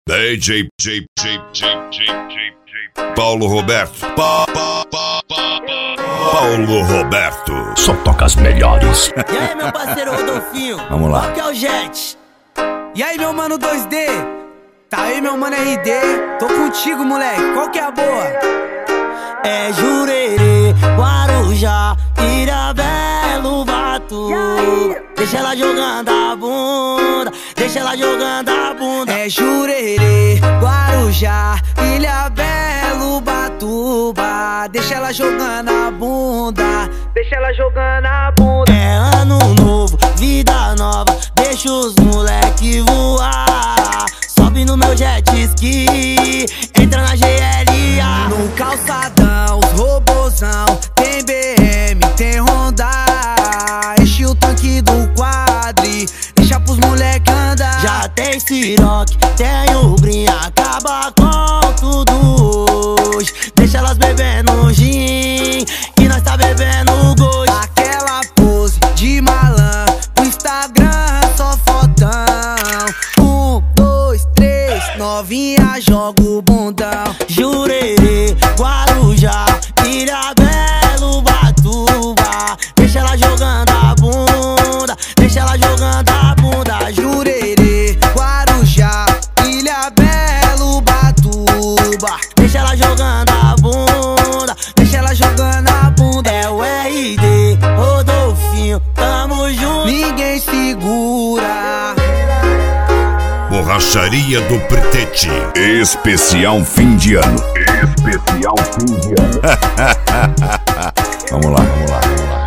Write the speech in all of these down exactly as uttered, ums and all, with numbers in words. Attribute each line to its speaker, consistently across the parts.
Speaker 1: D J, J, J, J, J, J, J, Paulo Roberto. Pa, pa, pa, pa, Paulo Roberto.
Speaker 2: Só toca as melhores.
Speaker 3: E aí, meu parceiro Rodolfinho?
Speaker 2: Vamos lá.
Speaker 3: Qual que é o Jet?
Speaker 4: E aí, meu mano dois D? Tá aí, meu mano R D? Tô contigo, moleque. Qual que é a boa?
Speaker 3: É Jurerê, Guarujá, Ilhabela, Batu. Deixa ela jogando a bunda, deixa ela jogando a bunda.
Speaker 4: É Jurerê, Guarujá, Ilhabela, Batuba. Deixa ela jogando a bunda, deixa ela jogando a bunda.
Speaker 3: É ano novo, vida nova, deixa os moleque voar. Sobe no meu jet ski, entra na G L A.
Speaker 4: No calçadão, os robozão, tem B M, tem Honda. Enche o tanque do quadri, deixa pros moleque andar.
Speaker 3: Já tem Ciroc, tem o Brinha, acaba com tudo hoje. Deixa elas bebendo gin, que nós tá bebendo gosto.
Speaker 4: Aquela pose de malandro, no Instagram só fotão. Um, dois, três, novinha joga o bundão.
Speaker 3: Jurerê, Guarujá, Ilhabela, Batuba. Deixa ela jogando a bunda, deixa ela jogando a bunda.
Speaker 4: Jurerê, Guarujá, Ilhabela, Batuba.
Speaker 3: Deixa ela jogando a bunda,
Speaker 4: Deixa ela jogando a bunda.
Speaker 3: é o R D, Rodolfinho, tamo junto.
Speaker 4: Ninguém segura.
Speaker 1: Borracharia do Pretete.
Speaker 2: Especial fim de ano. Especial fim de ano. Vamos lá, vamos lá, vamos lá.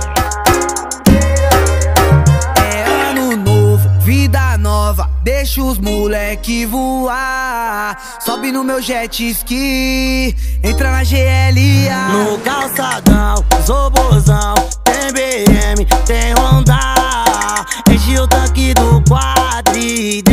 Speaker 4: É ano novo, vida nova, deixa os moleque voar. Sobe no meu jet ski, entra na G L A.
Speaker 3: No calçadão, zobozão, tem B M, tem Honda. Enche o tanque do quadri,